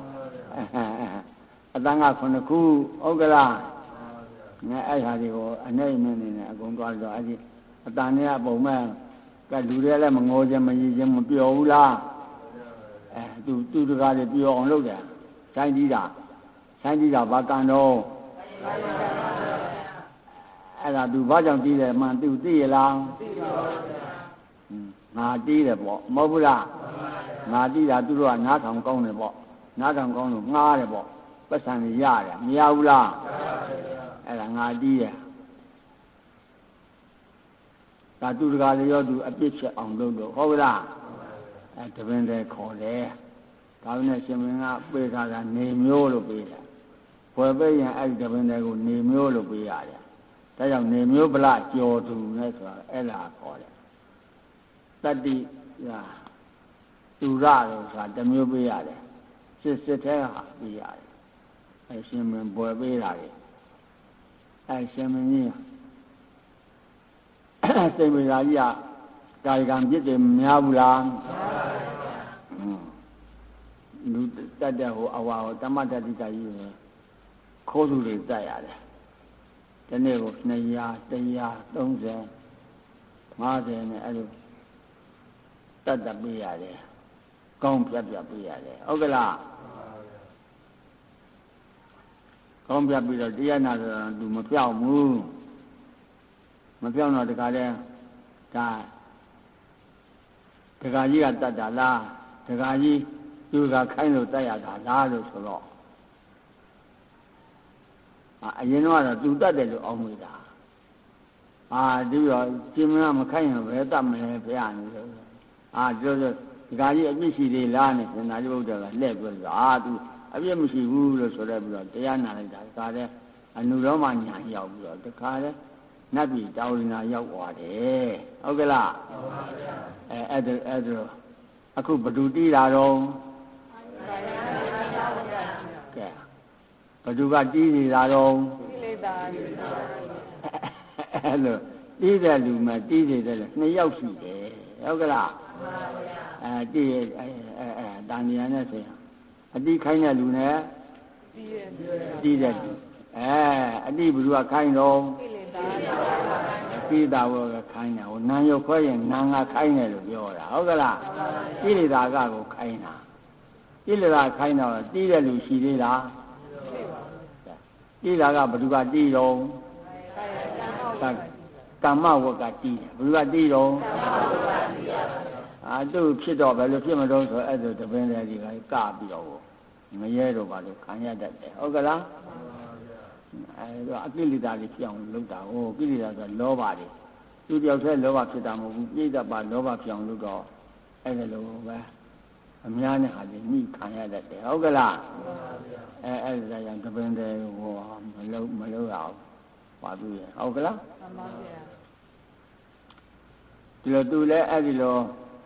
Speaker 1: အတန်ကခုနှစ်ခုဟုတ်ကလားငါအဲ့ဟာတွေကိုအနေအမြဲနေနဲ့အကုန်သွားတော့အဲ့ဒီအတန်တွေကပုံမှန်ကလူတွေလည်းမငိုခြင်းမရည်ခြင်းမပျော်ဘူးလားအဲသူသူတကားတွေပျော်အောင်လုပ်တယ်ဆိုင်ကြီးတာဆိုင်ကြီးတာဘာကံတော့အဲ့ဒါသူဘာကြောင့်တီးတယ်မှန်သူသိရလားသိပါဘူးငါတီးတယ်ပေါ့မဟုတ်ဘူးလားငါတီးတာသူတို့ကနားထောင်ကောင်းတယ်ပေါ့နားထောင်ကောင်းလို့ငှားတယ်ပေါ့ပတ်စံကြီးရတယ်မရဘူးလားအဲ့ဒါငါတီးတယ်ဒါသူတကားတွေရောသူအပြစ်ချက်အောင်လုပ်လို့ဟုတ်ဘူးလားအဲတပင်တွေခေါ်တယ်ဒါနဲ့ရှင်မင်းကပေးထားတာနေမျိုးလို့ပေးတယ်ဘွယ်ပေးရင်အဲ့ဒီတပင်တွေကိုနေမျိုးလို့ပေးရတယ်ဒါကြောင့်နေမျိုးဗလကြော်သူနဲ့ဆိုတာအဲ့ဒါခေါ်တယ်တတ္တိဟာသူရလို့ဆိုတာတစ်မျိုးပေးရတယ်စစ်စစ်ထဲဟာပေးရတယ်အဲရှင်မင်းဘွယ်ပေးတာလေအဲရှင်မင်းကြီးစိတ်ဝိရာကြီးကကာယကံပြစ်တယ်မများဘူးလားလူတတ်တဲ့ဟိုအဝါဟိုတမ္မတတိကကြီးကိုခိုးသူတွေတတ်ရတယ်ဒီနေ့ကိုနှစ်ရာတစ်ရာသုံးဆယ်ငါးဆယ်နဲ့အဲ့လိုတတ်တတ်ပေးရတယ်ကောင်းပြတ်ပြတ်ပေးရတယ်ဟုတ်ကလားကောင်းပြတ်ပြီးတော့တရားနာတော့သူမပြောင်းဘူးမပြောင်းတော့တခါတည်းဒါတခါကြီးကတတ်တာလားတခါကြီးသူကခိုင်းလို့တတ်ရတာလားလို့ဆိုတော့အရင်တော့သူတတ်တယ်လို့အောင်းမိတာအာဒီတော့ရှင်မမခိုင်းရင်ဘယ်တတ်မလဲဖရာနေလို့အာပြောဆိုဒီကကြီးအပြစ်ရှိသေးလားနဲ့ရှင်သာရိပုတ္တရာကလှည့်ပြောဆိုအာသူအပြစ်မရှိဘူးလို့ဆိုတော့ပြီးတော့တရားနာလိုက်တာဒါလည်းအနုရောမညာရောက်ပြီးတော့တခါလဲနတ်ပြည်တောင်းနာရောက်သွားတယ်ဟုတ်ကလားဟုတ်ပါဗျာအဲအဲ့ဒါအဲ့ဒါအခုဘဒုတီးတာတော့ကဲဘဒုကတီးနေတာတော့တီးလိုက်တာအဲ့လိုတီးတဲ့လူမှတီးတယ်လေနှစ်ယောက်ရှိတယ်ဟုတ်ကလားမှန်ပါဗျာအဲတီးအဲအဲတန်မြာနဲ့ဆိုရင်အတီးခိုင်းတဲ့လူနဲ့တီးတဲ့တီးတဲ့လူအဲအတိဘုရားခိုင်းတော့ကိလေသာဝကခိုင်းတာဟိုနာရုပ်ခွဲရင်နာငါခိုင်းတယ်လို့ပြောတာဟုတ်ကလားကိလေသာကကိုခိုင်းတာကိလေသာခိုင်းတော့တီးတဲ့လူရှိသေးလားတီးတာကဘုရားတီးတော့ကမ္မဝကတီးတယ်ဘုရားတီးတော့အာသူ့ဖြစ်တော့ဘယ်လိုဖြစ်မလို့ဆိုအဲ့ဒါတပင်းတဲ့ဒီကကပြီးတော့ငရဲတော့ပါလို့ခံရတတ်တယ်ဟုတ်ကလားအဲဒါအကိလေသာတွေဖြစ်အောင်လုပ်တာဟိုကိလေသာဆိုလောဘတွေသူတယောက်တည်းလောဘဖြစ်တာမဟုတ်ဘူးပြိဿပါလောဘဖြစ်အောင်လုပ်တော့အဲ့ဒါလိုပဲအများနဲ့ဟာကြီးမိခံရတတ်တယ်ဟုတ်ကလားအဲအဲ့ဒါကြောင့်တပင်းတဲ့ဟိုမလုပ်မလုပ်ရအောင်ပါသူရဟုတ်ကလားမှန်ပါဗျာဒီလိုသူလည်းအဲ့ဒီလို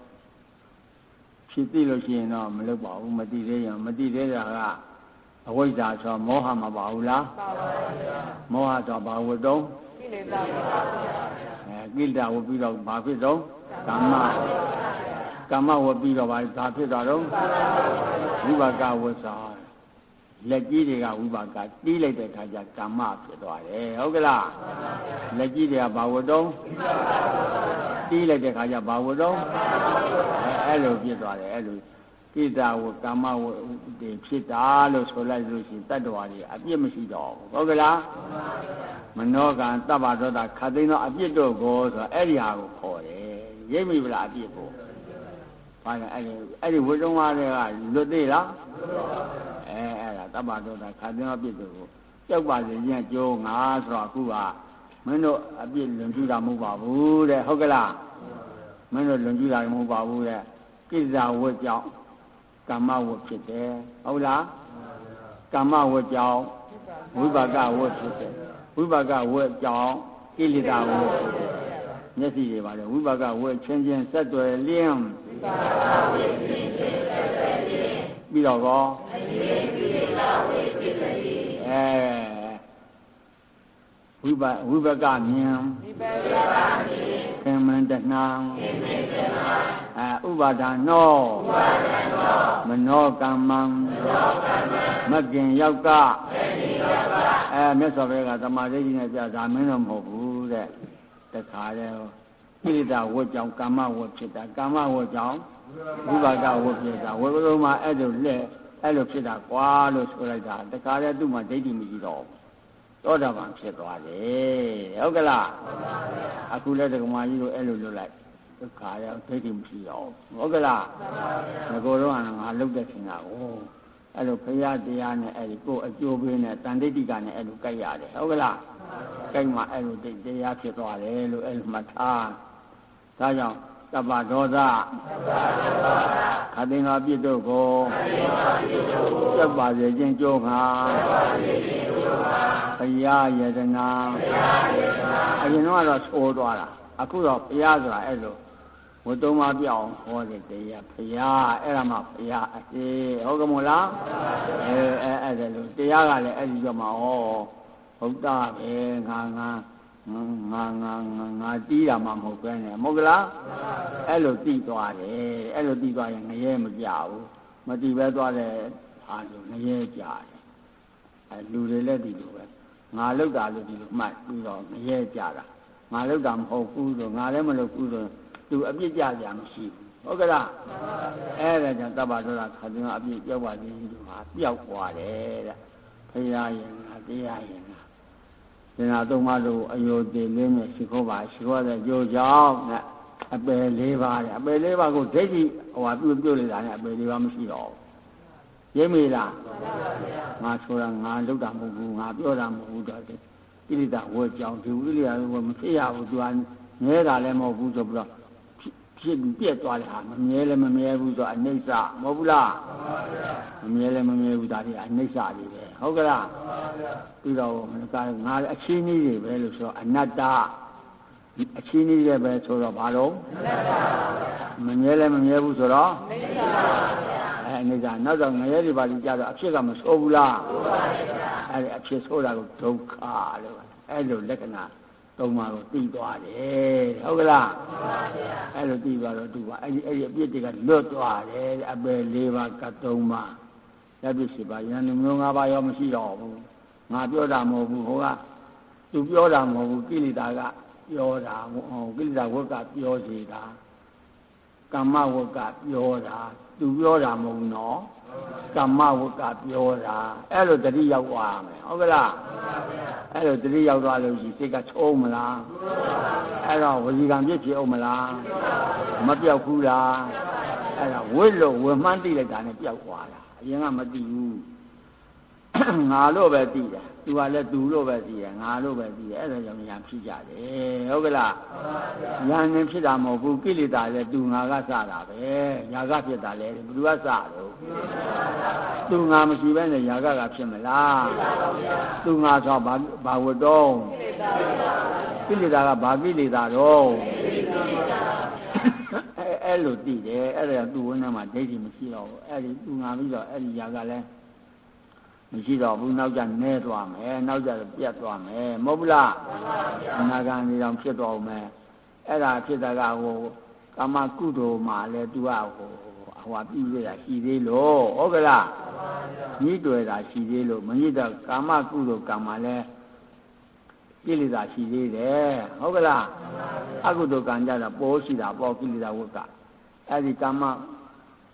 Speaker 1: ဖြစ်သိလို့ရှိရင်တော့မလုပ်ပါဘူးမသိသေးရင်မသိသေးတာကအဝိဇ္ဇာဆိုမောဟမှာပါဘူးလားပါပါဗျာမောဟဆိုဘာဝတ္တုံကိလေသာပါဗျာအဲကိလေသာဝပြီးတော့ဘာဖြစ်တော့ကာမကာမဝပြီးတော့ဘာသာဖြစ်တော့ဝိပါကဝဇ္ဇာလက်ကြီးတွေကဝိပါကတီးလိုက်တဲ့ခါကျကာမဖြစ်သွားတယ်ဟုတ်ကလားလက်ကြီးတွေကဘာဝတ္တုံတီးလိုက်တဲ့ခါကျဘာဝတ္တုံအဲအဲ့လိုဖြစ်သွားတယ်အဲ့လိုကိတဝကမ္မဝတွေဖြစ်တာလို့ဆိုလိုက်လို့ရှိရင်တတ္တဝါတွေအပြစ်မရှိတော့ဘူးဟုတ်ကလားမနောကံတပ္ပဒေါသခတ်သိမ်းသောအပြစ်တို့ကိုဆိုအဲ့ဒီဟာကိုခေါ်တယ်ရိပ်မိဗလားအပြစ်ကိုဘာလဲအဲ့ဒီအဲ့ဒီဝိတုံးကားတွေကလွတ်သေးလားအဲအဲ့ဒါတပ္ပဒေါသခတ်သိမ်းသောအပြစ်တို့ကိုကြောက်ပါစေခြင်းကြိုးငါဆိုတော့အခုကမင်းတို့အပြစ်လွန်ကျူးတာမဟုတ်ပါဘူးတဲ့ဟုတ်ကလားမင်းတို့လွန်ကျူးတာမဟုတ်ပါဘူးတဲ့ကိစ္စဝတ်ကြောင့်ကမ္မဝတ်ဖြစ်တယ်ဟုတ်လားကမ္မဝတ်ကြောင့်ဝိပါကဝတ်ဖြစ်တယ်ဝိပါကဝတ်ကြောင့်ကိလေသာဝတ်ဖြစ်တယ်မျက်စိတွေပါလေဝိပါကဝတ်ချင်းချင်းဆက်သွယ်လျင်းဝိပါကဝတ်ချင်းချင်းဆက်သွယ်လျင်းပြီးတော့ကောအရေးကိလေသာဝတ်ဖြစ်တယ်အဲဝိပါဝိပါကမြင်ဝိပါကမြင်ခင်မန္တနာခင်မန္တနာအဲဥပါဒနောဥပါဒနောမနောကမ္မံမနောကမ္မံမဂ္ဂင်ယောက်ကမဂ္ဂင်ယောက်ကအဲမြတ်စွာဘုရားကသမာဓိကြီးနဲ့ပြတာမင်းတော့မဟုတ်ဘူးတဲ့တခါလေကိလေသာဝတ်ကြောင့်ကာမဝတ်ဖြစ်တာကာမဝတ်ကြောင့်ဝိပါကဝတ်ဖြစ်တာဝိပရုံမှာအဲ့လိုလက်အဲ့လိုဖြစ်တာကွာလို့ဆိုလိုက်တာတခါလေသူ့မှာဒိဋ္ဌိမရှိတော့ဘူးသောတာပန်ဖြစ်သွားတယ်ဟုတ်ကလားအခုလည်းဒကမာကြီးတို့အဲ့လိုလုပ်လိုက်ဒုက္ခရောက်ဒိဋ္ဌိမရှိတော့ဟုတ်ကလားငကိုတော့ငါလုတ်တဲ့ခင်ကဟိုအဲ့လိုဖရာတရားနဲ့အဲ့ဒီကိုအကျိုးပေးနဲ့တန်ဋိဋ္ဌိကနဲ့အဲ့လိုကြိုက်ရတယ်ဟုတ်ကလားကြိုက်မှအဲ့လိုတရားဖြစ်သွားတယ်လို့အဲ့လိုမှတ်ထားဒါကြောင့်တပ္ပဒေါသခတ်သိမ်းသောအပြစ်တို့ကိုကျက်ပါစေခြင်းကြိုးခါဘုရားယတနာအရင်တော့ဆိုးသွားတာအခုတော့ဘုရားဆိုတာအဲ့လိုဝတ္တုံးမပြောင်းဟောတဲ့တရားဘုရားအဲ့ဒါမှဘုရားအေးဟုတ်ကမို့လားအဲအဲအဲ့ဒါလို့တရားကလည်းအဲ့ဒီတော့မှဩဟုတ်တာပဲငါငါငါငါငါငါတီးတာမှမဟုတ်ပဲနဲ့မဟုတ်ကလားအဲ့လိုတီးသွားတယ်အဲ့လိုတီးသွားရင်ငရဲမကြဘူးမတီးပဲသွားတဲ့အာလိုငရဲကြတယ်အဲလူတွေလည်းဒီလိုပဲငါလောက်တာလို့ဒီလိုမှတ်ပြီးတော့ငရဲကြတာငါလောက်တာမဟုတ်ဘူးဆိုငါလည်းမလုပ်ဘူးဆိုသူအပြစ်ကြကြမရှိဘူးဟုတ်ကလားအဲ့ဒါကြောင့်တပ္ပဒေါသခတ်သိမ်းအပြစ်ပြောက်ပါသေးတယ်ဟာပျောက်သွားတယ်တဲ့ဖရာရင်လားတရားရင်လားသင်္ဃာသုံးပါးတို့အယုတ်သေးလေးနဲ့ရှိခိုးပါရှိခိုးတဲ့ကြိုးကြောင့်နဲ့အပယ်လေးပါးတဲ့အပယ်လေးပါးကိုဒိဋ္ဌိဟိုဟာပြုတ်ပြုတ်လိုက်တာနဲ့အပယ်လေးပါးမရှိတော့ဘူးရိပ်မိလားငါဆိုတာငါလုပ်တာမဟုတ်ဘူးငါပြောတာမဟုတ်ဘူးတော့ကိလေသာဝတ်ကြောင့်ဒီဝိရိယဝတ်မဖြစ်ရဘူးသူကငဲတာလည်းမဟုတ်ဘူးဆိုပြီးတော့ဖြစ်ပြက်သွားတယ်ဟာမမြဲလည်းမမြဲဘူးဆိုအနိစ္စမဟုတ်ဘူးလားမမြဲလည်းမမြဲဘူးဒါတွေအနိစ္စတွေပဲဟုတ်ကလားပြီးတော့ငါအချင်းကြီးတွေပဲလို့ဆိုအနတ္တအချင်းကြီးတွေပဲဆိုတော့ဘာလို့မမြဲလည်းမမြဲဘူးဆိုတော့အဲအနိစ္စနောက်တော့ငရဲတွေပါလိကြတော့အဖြစ်ကမဆိုးဘူးလားအဲအဖြစ်ဆိုးတာကိုဒုက္ခလို့အဲလိုလက္ခဏာသုံးပါးကိုသိသွားတယ်ဟုတ်ကလားအဲ့လိုသိသွားတော့သူကအဲ့ဒီအဲ့ဒီအပြစ်တွေကလွတ်သွားတယ်အပယ်လေးပါးကသုံးပါးလက်ပြစ်ရှိပါရန်လူမျိုး၅ပါးရောမရှိတော့ဘူးငါပြောတာမဟုတ်ဘူးဟိုကသူပြောတာမဟုတ်ဘူးကိလေသာကပြောတာဟိုကိလေသာဝတ်ကပြောစီတာကမ္မဝတ်ကပြောတာသူပြောတာမဟုတ်ဘူးနော်ကမ္မဝတ်ကပြောတာအဲ့လိုတတိရောက်သွားမယ်ဟုတ်ကလားအဲ့လိုတတိရောက်သွားလို့ရှိစိတ်ကချုံးမလားအဲ့တော့ဝစီကံပြည့်ဖြစ်အောင်မလားမပြောက်ဘူးလားအဲ့ဒါဝိလို့ဝမှန်းသိလိုက်တာနဲ့ပြောက်သွားတာအရင်ကမသိဘူးငါလို့ပဲသိတယ်သူကလည်းသူလို့ပဲသိတယ်ငါလို့ပဲသိတယ်အဲ့ဒါကြောင့်ဉာဏ်ဖြစ်ကြတယ်ဟုတ်ကလားဉာဏ်နဲ့ဖြစ်တာမဟုတ်ဘူးကိလေသာလည်းသူငါကစတာပဲຢာကဖြစ်တာလည်းဘယ်သူကစတော့သူငါမရှိဘဲနဲ့ຢာကကဖြစ်မလားသူငါဆိုဘာဘာဝတ္တုံးကိလေသာကဘာကိလေသာတော့အဲအဲ့လိုသိတယ်အဲ့ဒါသူ့ဝန်းထဲမှာဒိဋ္ဌိမရှိတော့ဘူးအဲ့ဒီသူငါပြီးတော့အဲ့ဒီຢာကလည်းမရှိတော့ဘူးနောက်ကျနဲသွားမယ်နောက်ကျပြတ်သွားမယ်မဟုတ်ဘူးလားအနာဂံနေတော့ဖြစ်သွားအောင်မယ်အဲ့ဒါဖြစ်တာကဟိုကာမကုသိုလ်မှာလဲသူကဟိုဟိုပြီးရတာရှိသေးလို့ဟုတ်ကလားညှိတွေ့တာရှိသေးလို့မညှိတော့ကာမကုသိုလ်ကံမှာလဲကိလေသာရှိသေးတယ်ဟုတ်ကလားအကုသိုလ်ကံကြတာပေါ်ရှိတာပေါ်ကိလေသာဝတ်ကအဲ့ဒီကာမ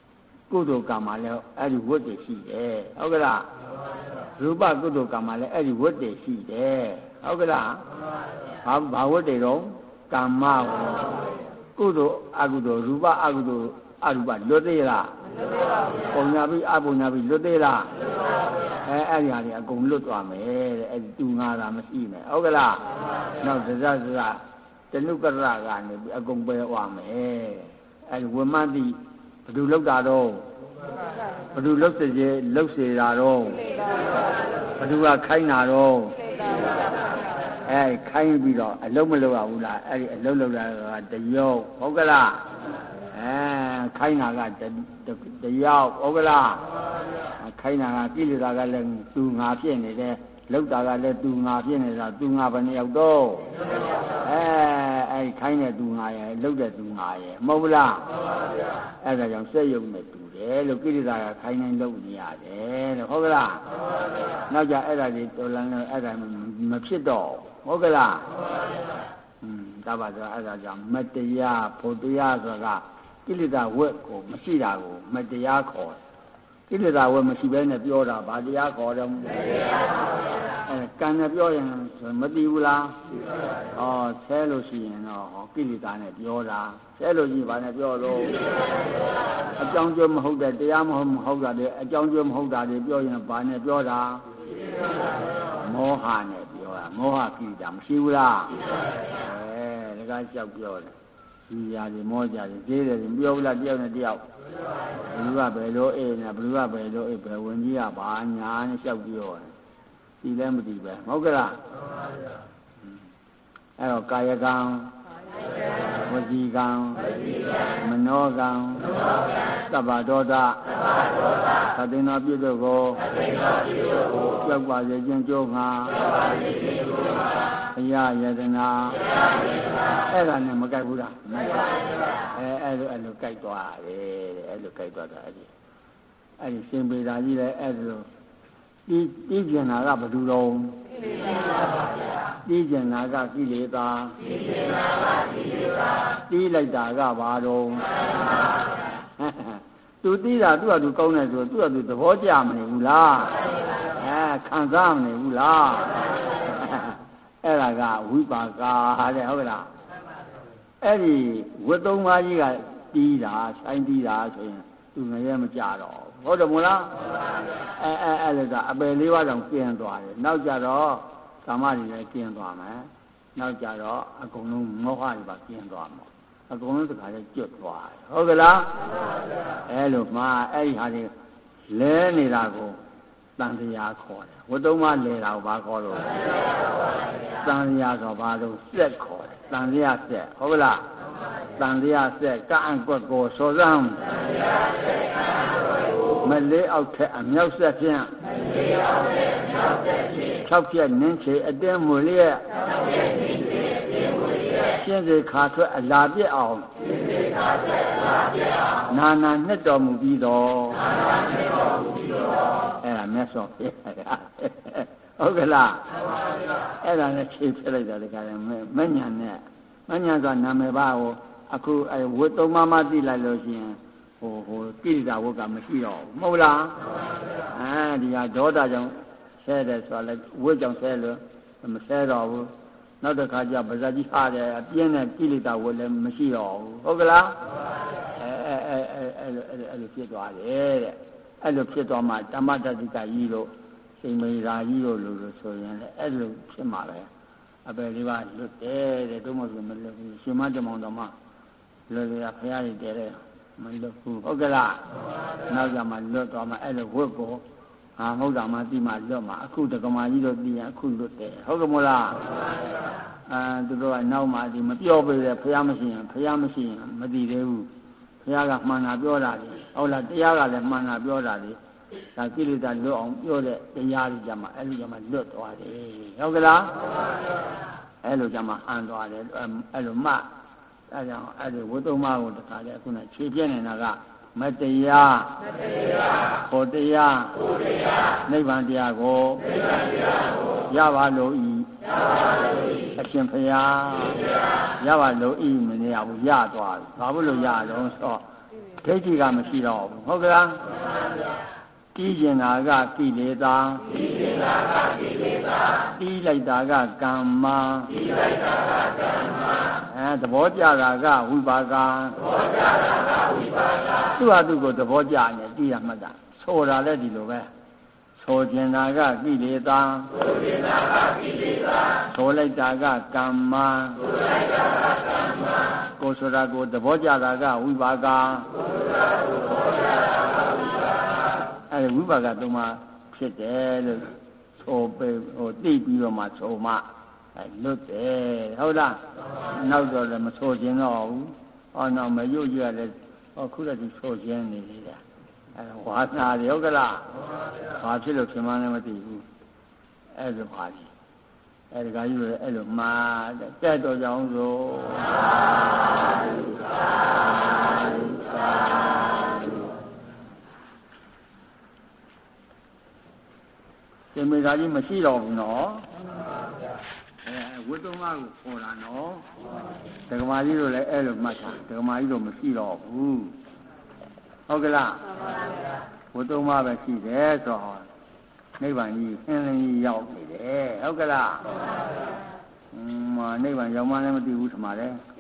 Speaker 1: ကုသိုလ်ကံမှာလည်းအဲ့ဒီဝတ်တွေရှိတယ်ဟုတ်ကလားရူပကုသိုလ်ကံမှာလည်းအဲ့ဒီဝတ်တွေရှိတယ်ဟုတ်ကလားဘာဘာဝတ်တွေတော့ကမ္မဝတ်ကုသိုလ်အကုသိုလ်ရူပအကုသိုလ်အရူပလွတ်သေးလားပုံညာပြီးအပုံညာပြီးလွတ်သေးလားအဲအဲ့ဒီဟာတွေအကုန်လွတ်သွားမယ်တဲ့အဲ့ဒီတူငါတာမရှိနဲ့ဟုတ်ကလားနောက်ဇဇဇဇတနုကရကနေပြီးအကုန်ပယ်သွားမယ်အဲ့ဒီဝမတိဘယ်သူလောက်တာတော့ဘယ်သူလောက်စေလောက်စေတာတော့ဘယ်သူကခိုင်းတာတော့အဲခိုင်းပြီးတော့အလုံးမလုံးရဘူးလားအဲ့ဒီအလုံးလုံးတာကတယောက်ဟုတ်ကလားအဲခိုင်းတာကတယောက်ဟုတ်ကလားခိုင်းတာကကိလေသာကလည်းသူငါဖြစ်နေတယ်လောက်တာကလည်းသူငါဖြစ်နေတာသူငါဘယ်နှယောက်တော့အဲအဲခိုင်းတဲ့သူငါရဲ့လောက်တဲ့သူငါရဲ့မဟုတ်ဘူးလားအဲ့ဒါကြောင့်စက်ယုံနဲ့တူတယ်လို့ကိလေသာကခိုင်းနေလို့နေရတယ်လို့ဟုတ်ကလားနောက်ကြအဲ့ဒါကြီးတော်လန်းလို့အဲ့ဒါမဖြစ်တော့ဟုတ်ကလားอืมဒါပါဆိုအဲ့ဒါကြောင့်မတရားဖို့တရားဆိုတာကိလေသာဝက်ကိုမရှိတာကိုမတရားခေါ်ကိလေသာဝက်မရှိဘဲနဲ့ပြောတာဗာတရားခေါ်တယ်အဲကံနဲ့ပြောရင်မသိဘူးလားဩဆဲလို့ရှိရင်တော့ကိလေသာနဲ့ပြောတာဆဲလို့ရှိဘာနဲ့ပြောလို့အကြောင်းကျိုးမဟုတ်တဲ့တရားမဟုတ်မဟုတ်တာတွေအကြောင်းကျိုးမဟုတ်တာတွေပြောရင်ဘာနဲ့ပြောတာမောဟနဲ့ပြောတာမောဟကိလေသာမရှိဘူးလားအဲဒါကကြောက်ပြောတယ်ဒီရာတွေမောကြတယ်သေးတယ်ပြောဘူးလားတယောက်နဲ့တယောက်ဘလူကဘယ်လိုအေးနေဘလူကဘယ်လိုအေးဘယ်ဝင်ကြီးကဘာညာနဲ့လျှောက်ပြောတယ်ဒီလည်းမသိပဲမဟုတ်ကလားအဲ့တော့ကာယကံဝစီကံမနောကံသဗ္ဗဒေါသသတိနောပြုတို့ကိုကြောက်ပါစေခြင်းကြိုးငါအယယတနာအဲ့ဒါနဲ့မကြိုက်ဘူးလားအဲအဲ့လိုအဲ့လိုကြိုက်သွားတယ်တဲ့အဲ့လိုကြိုက်သွားတာအဲ့ဒီအဲ့ဒီရှင်ပေတာကြီးလည်းအဲ့လိုဒီဒီကျင်နာကဘယ်သူတော်ဒီကျင်နာကကိလေသာဒီကျင်နာကကိလေသာတီးလိုက်တာကဘာတော်သူတီးတာသူ့ဟာသူကောင်းတယ်ဆိုသူ့ဟာသူသဘောကျမနေဘူးလားအဲခံစားမနေဘူးလားအဲ့ဒါကဝိပါကာတဲ့ဟုတ်ကလားအဲ့ဒီဝတ်သုံးပါးကြီးကတီးတာဆိုင်တီးတာဆိုရင်သူငရဲမကြတော့ဟုတ်တယ်မို့လားအဲအဲအဲ့လိုကအပယ်လေးပါးတောင်ကျင်းသွားတယ်နောက်ကြတော့ကာမတွေလည်းကျင်းသွားမယ်နောက်ကြတော့အကုန်လုံးမောဟတွေပါကျင်းသွားမှာအကုန်လုံးတခါလဲကျွတ်သွားတယ်ဟုတ်ကလားအဲလိုမှအဲ့ဒီဟာတွေလဲနေတာကိုတန်တရားခေါ်တယ်ဝတ်သုံးပါးလဲတာကိုဘာခေါ်လို့တန်တရားဆိုဘာလို့စက်ခေါ်တယ်တန်တရားစက်ဟုတ်ကလားတန်တရားစက်ကန့်ကွက်ကိုစောစမ်းမလေးအောက်ထက်အမြောက်ဆက်ဖြင့်၆ပြက်နင်းချေအတင်းမူလျက်ရှင်းစေခါထွက်အလာပြက်အောင်နာနာနှစ်တော်မူပြီးတော့အဲ့ဒါမြတ်စွာဘုရားဟုတ်ကလားအဲ့ဒါနဲ့ဖြည့်ဖြစ်လိုက်တာတခါလဲမဉ္ဇဏ်နဲ့မဉ္ဇဏ်ဆိုတာနာမည်ပါကိုအခုအဲဝတ်သုံးပါးမှသိလိုက်လို့ရှိရင်ဟိုဟိုကိရိတာဝတ်ကမရှိတော့ဘူးမဟုတ်လားအဲဒီဟာဒေါသကြောင့်ဆဲတယ်ဆိုတာလဲဝတ်ကြောင့်ဆဲလို့မဆဲတော့ဘူးနောက်တစ်ခါကျပါဇာကြီးဟာတယ်အပြင်းနဲ့ကိလေသာဝတ်လည်းမရှိတော့ဘူးဟုတ်ကလားအဲအဲအဲအဲလိုအဲလိုဖြစ်သွားတယ်တဲ့အဲလိုဖြစ်သွားမှဓမ္မတတိကကြီးတို့စိန်မေရာကြီးတို့လို့လို့ဆိုရင်လည်းအဲလိုဖြစ်မှာပဲအပယ်လေးပါလွတ်တယ်တဲ့တို့မဟုတ်ဘူးမလွတ်ဘူးရှင်မတမောင်တော်မှလွတ်ရဖရားကြီးတဲတဲ့မလွတ်ဘူးဟုတ်ကလားနောက်ကြမှာလွတ်သွားမှအဲလိုဝတ်ကိုဟာမဟုတ်တာမှပြီးမှလွတ်မှာအခုတက္ကမကြီးတို့ပြီးရင်အခုလွတ်တယ်ဟုတ်ကမို့လားအာသူတို့ကနောက်မှဒီမပြောပေးတယ်ဖရားမရှိရင်ဖရားမရှိရင်မသိသေးဘူးဖရားကမှန်တာပြောတာလေဟုတ်လားတရားကလည်းမှန်တာပြောတာလေဒါကိလေသာလွတ်အောင်ပြောတဲ့တရားကြီးကြမှာအဲ့ဒီကြမှာလွတ်သွားတယ်ဟုတ်ကလားအဲ့လိုကြမှာအန်သွားတယ်အဲ့လိုမှအဲ့ကြောင့်အဲ့ဒီဝိသုမကိုတခါလေခုနခြေပြည့်နေတာကမတရားမတရားဟောတရားဟောတရားနိဗ္ဗာန်တရားကိုနိဗ္ဗာန်တရားကိုရပါလို့ဤရပါလို့ဤအရှင်ဘုရားရပါလို့ဤမနေရဘူးရသွားပြီဘာလို့လို့ရတော့ဆိုဒိဋ္ဌိကမရှိတော့ဘူးဟုတ်ကလားတီးကျင်တာကကိလေသာတီးကျင်တာကကိလေသာတီးလိုက်တာကကမ္မတီးလိုက်တာကကမ္မအဲသဘောကျတာကဝိပါကသဘောကျတာကဝိပါကသူ့ဟာသူ့ကိုသဘောကျနေတီးရမှတ်တာဆိုတာလည်းဒီလိုပဲဆိုကျင်တာကကိလေသာဆိုကျင်တာကကိလေသာဆိုလိုက်တာကကမ္မဆိုလိုက်တာကကမ္မကိုဆိုတာကိုသဘောကျတာကဝိပါကကိုဆိုတာကိုသဘောကျတာကဝိပါကအဲဝိပါကသုံးပါဖြစ်တယ်လို့ဆိုပေဟိုသိပြီးတော့မှဆိုမှအဲလွတ်တယ်ဟုတ်လားနောက်တော့လည်းမဆိုခြင်းတော့ဘူးဟောတော့မရွတ်ရလည်းဟောခုတည်းကဆိုခြင်းနေသေးတယ်အဲဝါသနာတွေဟုတ်ကလားဘာဖြစ်လို့ဖြစ်မှန်းလည်းမသိဘူးအဲဒါပါလေအဲဒီကကြီးတွေအဲ့လိုမှားတဲ့တော့ကြောင်းဆိုဒီမေသာကြီးမရှိတော့ဘူးနော်အဲဝိတုံမကိုခေါ်တာနော်ဒကမာကြီးတို့လည်းအဲ့လိုမှတ်တာဒကမာကြီးတို့မရှိတော့ဘူးဟုတ်ကလားဝိတုံမပဲရှိတယ်ဆိုတော့နိဗ္ဗာန်ကြီးအင်းကြီးရောက်နေတယ်ဟုတ်ကလားမှန်ပါဗျာအင်းမနိဗ္ဗာန်ရောက်မှလည်းမသိဘူးထင်ပါတယ်